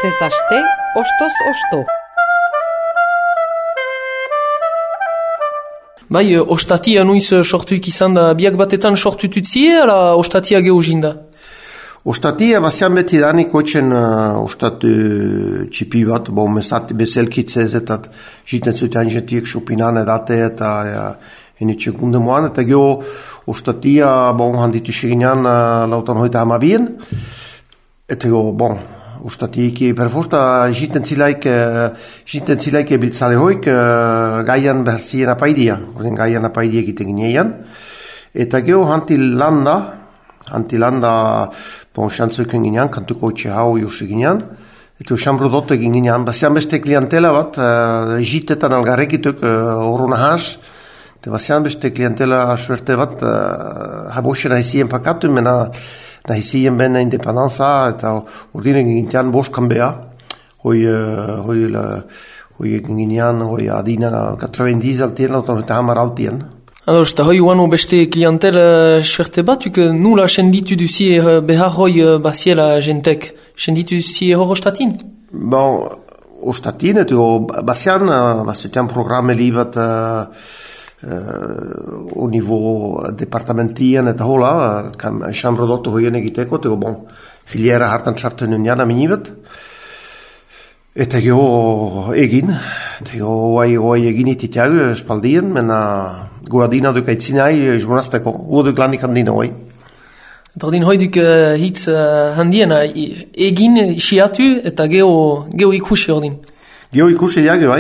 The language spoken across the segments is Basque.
Astez aste, ostoz osto. Bai, ostatia nuiz sortuik izan da, biak batetan sortututzie, ala ostatia gehuzinda? Ostatia bazian beti danik hoitzen ostat txipi bat, bezelkitzez eta jiten zuten jentiek supinan edate eta enitxe gunde moan, eta geho ostatia handitu seginean lautan hoita hamabien, eta geho, ostatiki perfosta jiten zilaik ebiltzale hoik gaian beherzien apaidia, gaian apaidia egiten ginean, eta geho hanti landa xantzuken ginean, kantuko itxe hau jusi ginean, eta usan brodote ginean, bazian beste klientela bat, jitetan algarrekituk horona has, eta bazian beste klientela suerte bat, haboxen haizien pakatu, mena haizien bena independanza, eta ordinen gintean boskan beha, hoi ginean, hoi adina 90 altien, eta hamar altien. Alors, eta hoi uanu beste klientel suerte batuk, nula senditu duzie behar hoi baziela jentek? Senditu duzie hor ostatin? Ostatin, eta bazian programme bat au niveau departamentien eta hola, esan brodotto hoien egiteko, eta filiera hartan txartu nian aminibet. Eta geho egin, eta geho egin ititiago espaldien, mena goadina duk aitzinai jurnazteko, goduk lanik handina hoi. Eta ordin hoi duk hitz handiena, egin siatu eta geho ikusi ordin. Geho ikusi diago,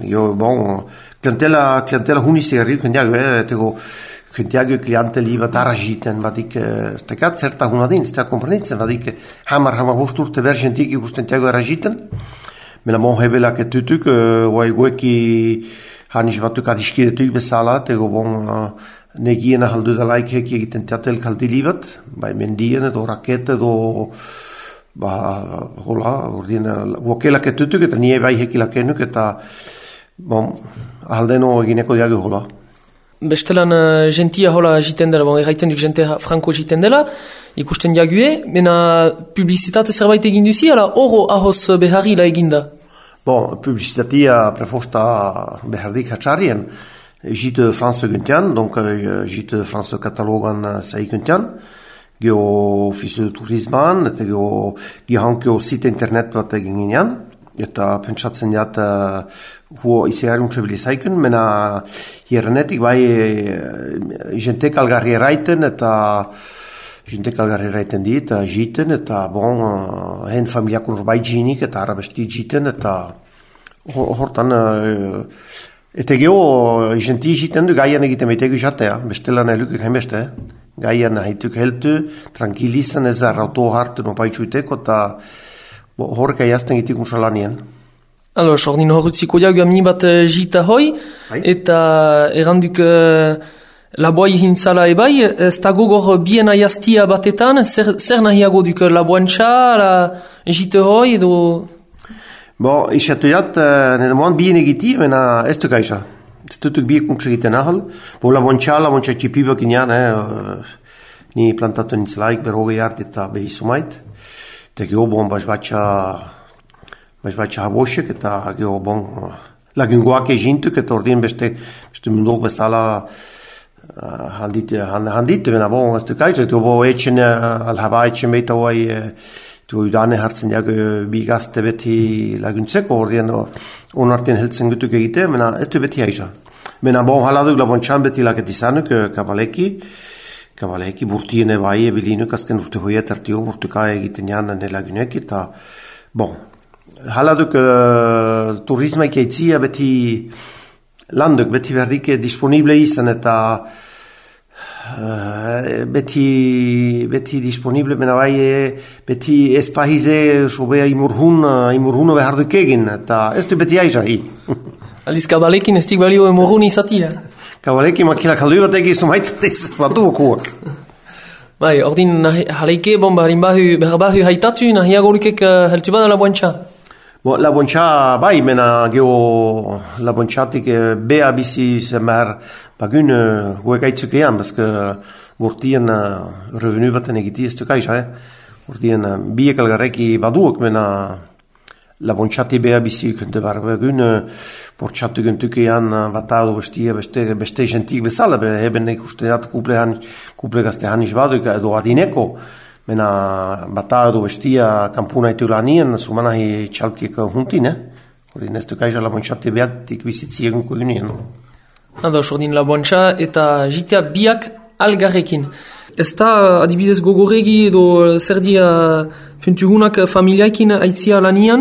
klientela hunisi erriuken diago, eta klientiago klienteli bat arrajiten, badik, stekat zerta hunadin, stekat komprenitzen, badik, hamar hosturte bergentik ikusten diago arrajiten, mena hebelak etutuk, goeki hanis batuk adiskiretuk bezala, tego negien ahaldu da laikek egiten teatel kaldili bat, bai mendien edo raket edo gokelak etutuk eta nie bai hekilak enuk eta ahaldeno egineko diago hola. Bestelan gentia hola jiten dela, erraiten duk jente franko jiten dela, ikusten diague, mena publizitate zerbait egin duzi, ala oro ahoz beharri la eginda? Publizitatea prefosta behardik hatxarien, jite France guntian, donc jite France katalogan zei guntian, geho ofizio de turisman, eta geho gihankio site internet bat egin ginean, eta pentsatzen jat huo izegarri untxebilizaikun, mena hierrenetik bai jentek algarri eraiten, eta jentek algarri eraiten dit, eta jiten, eta hen familiakun bai jinik, eta arabesti jiten, eta hortan, eta geho jenti jiten du gaian egiten beitegu jatea, bestelan elukik hainbeste, gaian haituk heltu, tranquilizan ez arrauto hartu no paitxuiteko, eta horreka jazten gitik unsalanien. Alors, ordin horretziko diago amini bat jita hoi, eta erranduk laboai hintzala ebai, ez dago gor biena jaztia batetan, zer nahiago duk laboantxa, jita hoi, edo... Isatu jat, nire moan bien egiti, mena ez duk aiza. Ez dutuk biek untsa egiten ahal. Laboantxa txipibak inean, ni plantatu nintzelaik, berroge jart eta behi sumait. Eta geho baizbatxa habosek, eta geho lagungoak egintuk, eta ordin beste mundu bezala handitu, bena ez duk aiza. Eta etxen alhaba etxen beita hoai, udane hartzen diago bi gazte beti laguntzeko, ordien onartien heltzen gutuk egite, mena ez du beti aiza. Mena haladuk labontxan beti laket izanuk, kabaleki burtien bai ebilinuk, azken urte hoiet artio burtuka egiten janan lagunek, eta haladuk turismaik eitzia beti landuk, beti berdik disponible izan, eta beti disponible, mena bai beti espahize sobea imurhuno beharduk egin, eta ez du beti aiza hi. Aliz kabalekin ez dik balio emurhun izatia? Kabalekin makila kaldu bat egizun haitatiz, batu okuak. Bai, ordin haleike behar bahu haitatu, nahiago lukek heltu bada laboantxa? Laboantxa bai, mena geho laboantxatik beha bizi zemar bagun goekaitzuk ean, bazke urtien revenu baten egiti ez duk aiza, urtien biek algarreki baduok, mena labontxati beha bizi kunte barbegun, bortxatu guntukean batado bestia beste gentik bezala, heben ikusteat kuple gaztean izbaduk edo adineko, mena batado bestia kampuna itu lanien, sumanahi txaltiek huntin, hori nestu kaisa labontxati behatik bizitzi egunko egunien. Ados, ordin labontxa eta jitea biak algarrekin. Ez da adibidez gogoregi edo zer dia puntugunak familiaikin aitzia lanian?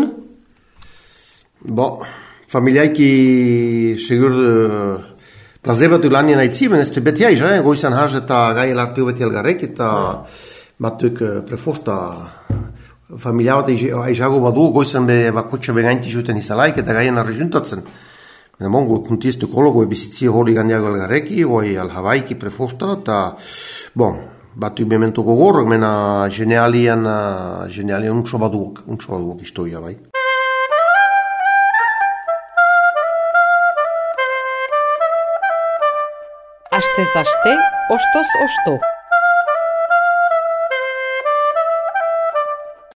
Familiaiki segur plazebatu lanien aitzi, ben ez beti aiz, goizan haz eta gai elarteu beti algarrek eta batuk prefosta familia bat aizago badu, goizan bakotxe begainti zuten izalaik eta gaien arrezuntatzen. Mongo kuntistu kologo bizitzi hori gandiago algarreki, goi alhabaiki prefosta, eta, batu memento gogor, mena genialian untso baduak istoia bai. Astez aste, ostoz osto.